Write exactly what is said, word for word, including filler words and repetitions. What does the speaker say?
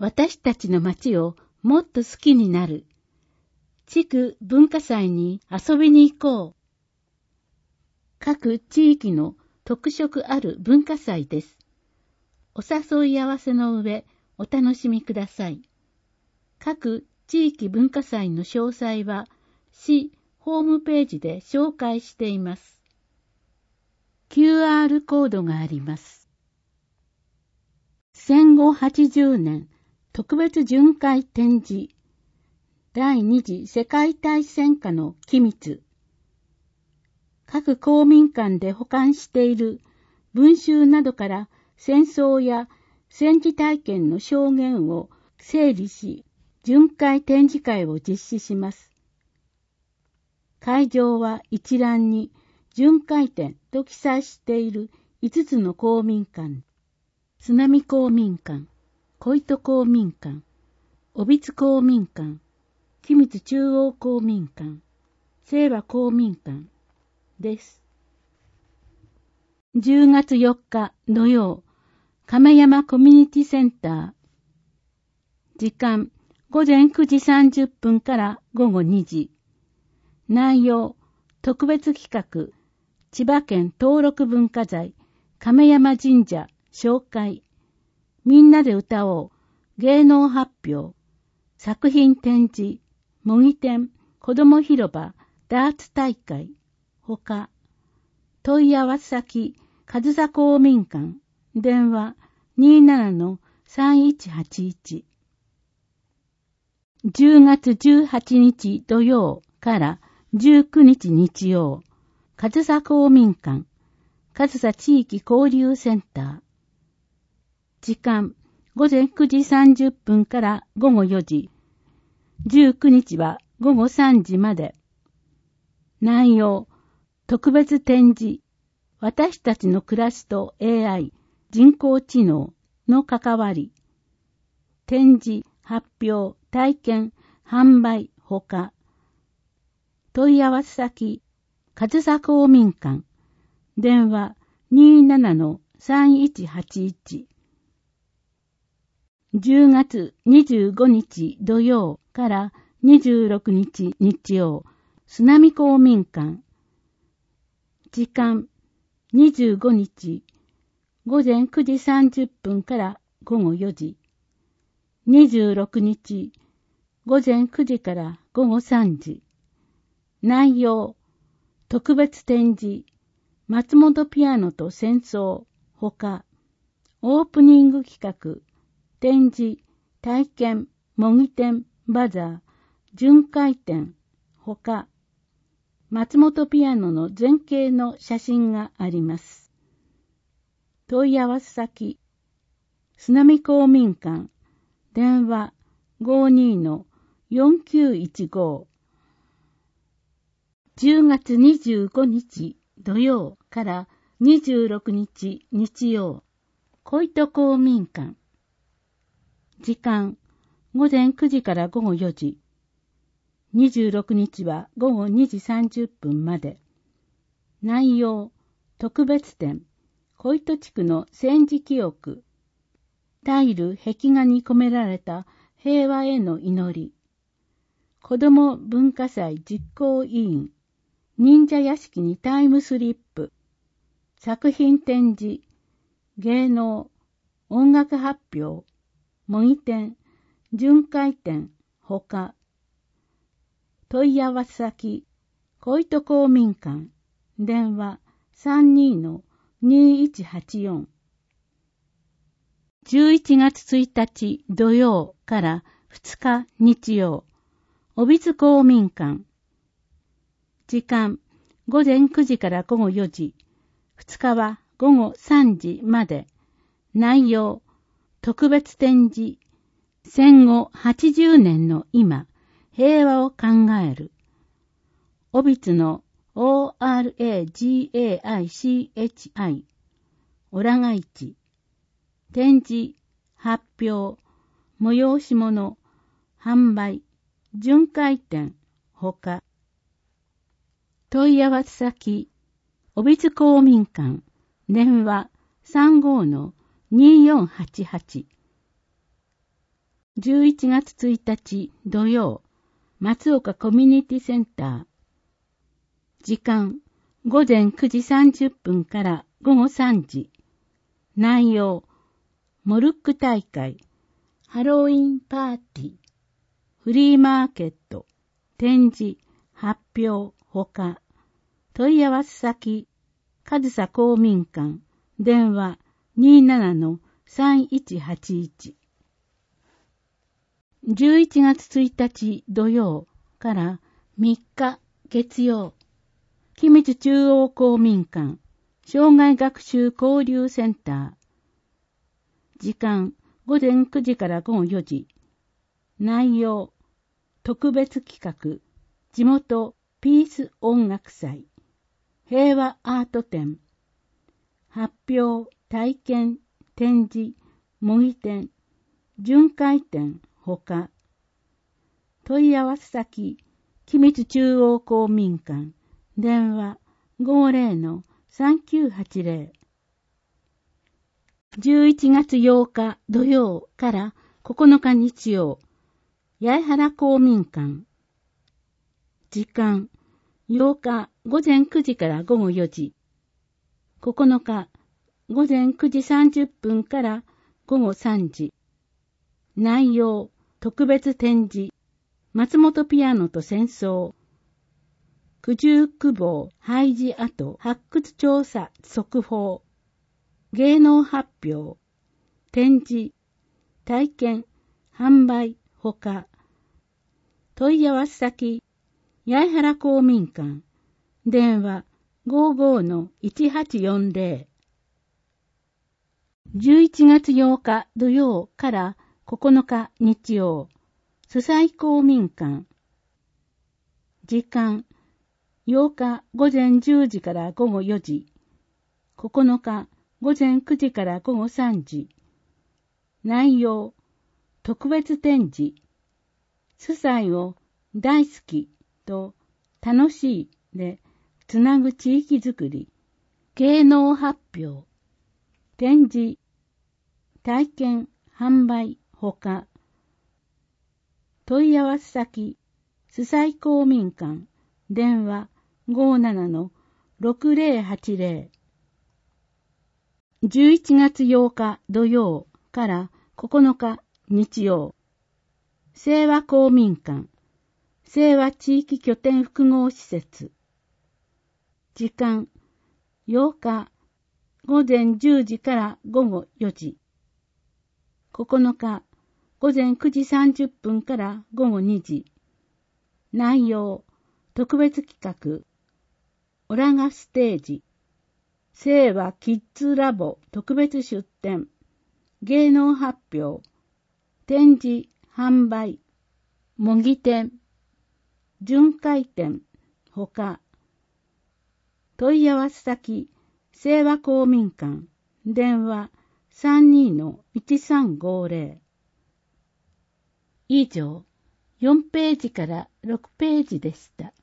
私たちの町をもっと好きになる。地区文化祭に遊びに行こう。各地域の特色ある文化祭です。お誘い合わせの上、お楽しみください。各地域文化祭の詳細は市ホームページで紹介しています。キューアール コードがあります。戦後はちじゅうねん特別巡回展示第二次世界大戦下の機密。各公民館で保管している文集などから戦争や戦時体験の証言を整理し、巡回展示会を実施します。会場は一覧に巡回展と記載しているいつつの公民館、津波公民館、小糸公民館、小櫃公民館、君津中央公民館、清和公民館です。じゅうがつよっか土曜、亀山コミュニティセンター。時間、ごぜんくじさんじゅっぷんからごごにじ。内容、特別企画、千葉県登録文化財、亀山神社、紹介。みんなで歌おう、芸能発表。作品展示、模擬店、子ども広場、ダーツ大会。ほか、問い合わせ先、上総公民館、電話 にじゅうななのさんいちはちいち。じゅうがつじゅうはちにち土曜からじゅうくにち日曜、上総公民館、上総地域交流センター。時間、ごぜんくじさんじゅっぷんからごごよじ。じゅうくにちはごごさんじまで。内容、特別展示、私たちの暮らしと エーアイ、人工知能の関わり。展示、発表、体験、販売、ほか。問い合わせ先、上総公民館、電話 にじゅうななのさんいちはちいち。じゅうがつにじゅうごにち土曜からにじゅうろくにち日曜、津波公民館。時間、にじゅうごにち、ごぜんくじさんじゅっぷんからごごよじ。にじゅうろくにち、ごぜんくじからごごさんじ。内容、特別展示、松本ピアノと戦争、ほか。オープニング企画、展示、体験、模擬店、バザー、巡回展、ほか。松本ピアノの前景の写真があります。問い合わせ先、津波公民館、電話 ごじゅうにのよんきゅういちご。じゅうがつにじゅうごにち土曜からにじゅうろくにち日曜、小糸公民館。時間、ごぜんくじからごごよじ。にじゅうろくにちはごごにじさんじゅっぷんまで。内容、特別展、小糸地区の戦時記憶。タイル壁画に込められた平和への祈り。子ども文化祭実行委員。忍者屋敷にタイムスリップ。作品展示。芸能。音楽発表。模擬店。巡回展。ほか。問い合わせ先。小糸公民館。電話 さんじゅうにのにいちはちよん。じゅういちがつついたち土曜からふつか日曜、小櫃公民館。時間、ごぜんくじからごごよじ、ふつかはごごさんじまで。内容、特別展示、戦後はちじゅうねんの今、平和を考える。小櫃の オーアールエージーエーアイシーエイチアイ、オラが市。展示、発表、催し物、販売、巡回展、ほか。問い合わせ先、小櫃公民館、電話 さんじゅうごのにじゅうよんはちはち。 じゅういちがつついたち土曜、松岡コミュニティセンター。時間、ごぜんくじさんじゅっぷんからごごさんじ。内容、モルック大会、ハロウィンパーティー、フリーマーケット、展示、発表、ほか。問い合わせ先、上総公民館、電話 にじゅうななのさんいちはちいち。じゅういちがつついたち土曜からみっか月曜、君津中央公民館、障害学習交流センター。時間、ごぜんくじからごごよじ。内容、特別企画、地元ピース音楽祭、平和アート展、発表、体験、展示、模擬店、巡回展、ほか。問い合わせ先、君津中央公民館、電話 ごじゅうのさんきゅうはちぜろ。じゅういちがつようか土曜からここのか日曜、八重原公民館。時間、ようかごぜんくじからごごよじ。ここのかごぜんくじさんじゅっぷんからごごさんじ。内容、特別展示、松本ピアノと戦争。九十九坊廃寺跡発掘調査速報。芸能発表、展示、体験、販売、ほか。問い合わせ先、八重原公民館、電話 ごじゅうのいちはちよんぜろ。じゅういちがつようか土曜からここのか日曜、須西公民館。時間、ようかごぜんじゅうじからごごよじ。ここのかごぜんくじからごごさんじ。内容、特別展示、須西を大好きと楽しいでつなぐ地域づくり、芸能発表、展示、体験、販売、ほか。問い合わせ先、須西公民館、電話 ごじゅうななのろくぜろはちぜろ。じゅういちがつようか土曜からここのか日曜、清和公民館、清和地域拠点複合施設。時間、ようかごぜんじゅうじからごごよじ。ここのかごぜんくじさんじゅっぷんからごごにじ。内容、特別企画、オラガステージ、清和キッズラボ特別出展、芸能発表、展示、販売、模擬店、巡回展、ほか。問い合わせ先、清和公民館、電話 さんにのいちさんごぜろ。以上、よんページからろくページでした。